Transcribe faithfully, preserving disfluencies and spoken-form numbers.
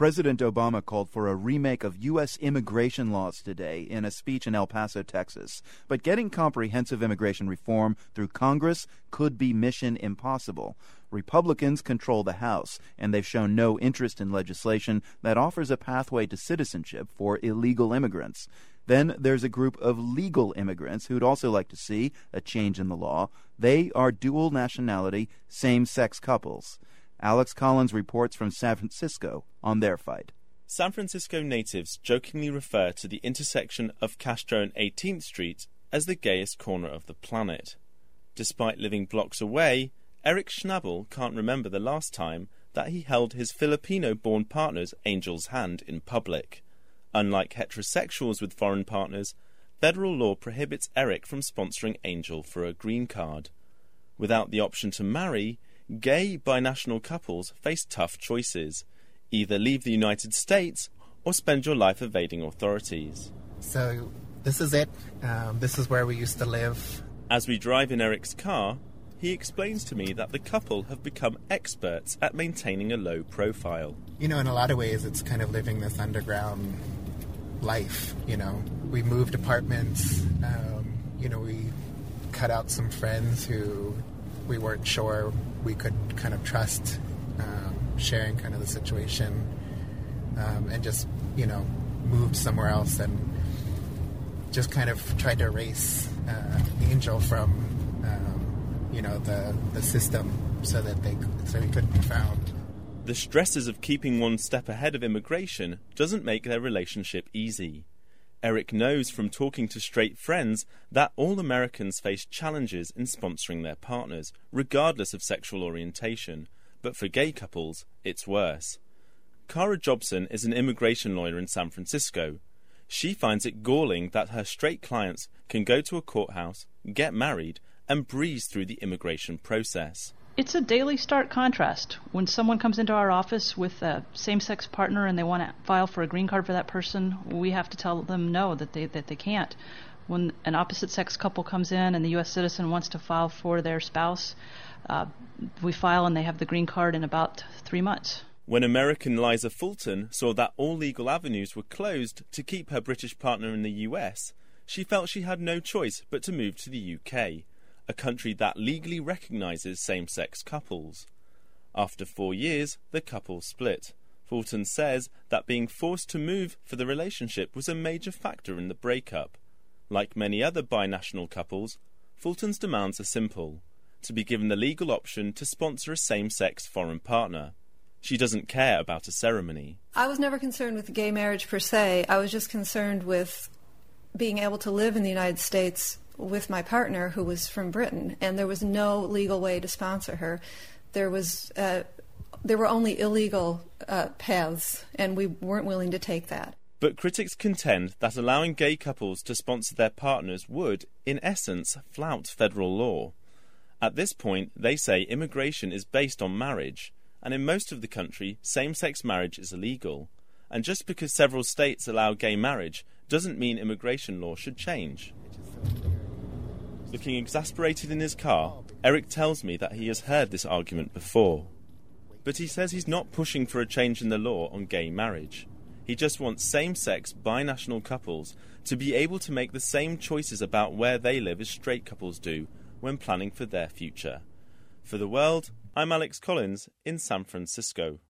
President Obama called for a remake of U S immigration laws today in a speech in El Paso, Texas. But getting comprehensive immigration reform through Congress could be mission impossible. Republicans control the House, and they've shown no interest in legislation that offers a pathway to citizenship for illegal immigrants. Then there's a group of legal immigrants who'd also like to see a change in the law. They are dual nationality, same-sex couples. Alex Collins reports from San Francisco on their fight. San Francisco natives jokingly refer to the intersection of Castro and eighteenth Street as the gayest corner of the planet. Despite living blocks away, Eric Schnabel can't remember the last time that he held his Filipino-born partner's Angel's hand in public. Unlike heterosexuals with foreign partners, federal law prohibits Eric from sponsoring Angel for a green card. Without the option to marry, gay binational couples face tough choices. Either leave the United States or spend your life evading authorities. So this is it. Um, this is where we used to live. As we drive in Eric's car, he explains to me that the couple have become experts at maintaining a low profile. You know, in a lot of ways, it's kind of living this underground life, you know. We moved apartments. Um, you know, we cut out some friends who we weren't sure we could kind of trust, um, sharing kind of the situation, um, and just, you know, moved somewhere else and just kind of tried to erase uh, Angel from, um, you know, the the system so that they so he couldn't be found. The stresses of keeping one step ahead of immigration doesn't make their relationship easy. Eric knows from talking to straight friends that all Americans face challenges in sponsoring their partners, regardless of sexual orientation, but for gay couples, it's worse. Cara Jobson is an immigration lawyer in San Francisco. She finds it galling that her straight clients can go to a courthouse, get married, and breeze through the immigration process. It's a daily stark contrast. When someone comes into our office with a same-sex partner and they want to file for a green card for that person, we have to tell them no, that they that they can't. When an opposite-sex couple comes in and the U S citizen wants to file for their spouse, uh, we file and they have the green card in about three months. When American Liza Fulton saw that all legal avenues were closed to keep her British partner in the U S, she felt she had no choice but to move to the U K, a country that legally recognises same-sex couples. After four years, the couple split. Fulton says that being forced to move for the relationship was a major factor in the breakup. Like many other binational couples, Fulton's demands are simple: to be given the legal option to sponsor a same-sex foreign partner. She doesn't care about a ceremony. I was never concerned with gay marriage per se. I was just concerned with being able to live in the United States with my partner, who was from Britain, and there was no legal way to sponsor her. There was uh, there were only illegal uh, paths, and we weren't willing to take that. But critics contend that allowing gay couples to sponsor their partners would, in essence, flout federal law. At this point, they say immigration is based on marriage, and in most of the country, same-sex marriage is illegal. And just because several states allow gay marriage doesn't mean immigration law should change. Looking exasperated in his car, Eric tells me that he has heard this argument before. But he says he's not pushing for a change in the law on gay marriage. He just wants same-sex binational couples to be able to make the same choices about where they live as straight couples do when planning for their future. For The World, I'm Alex Collins in San Francisco.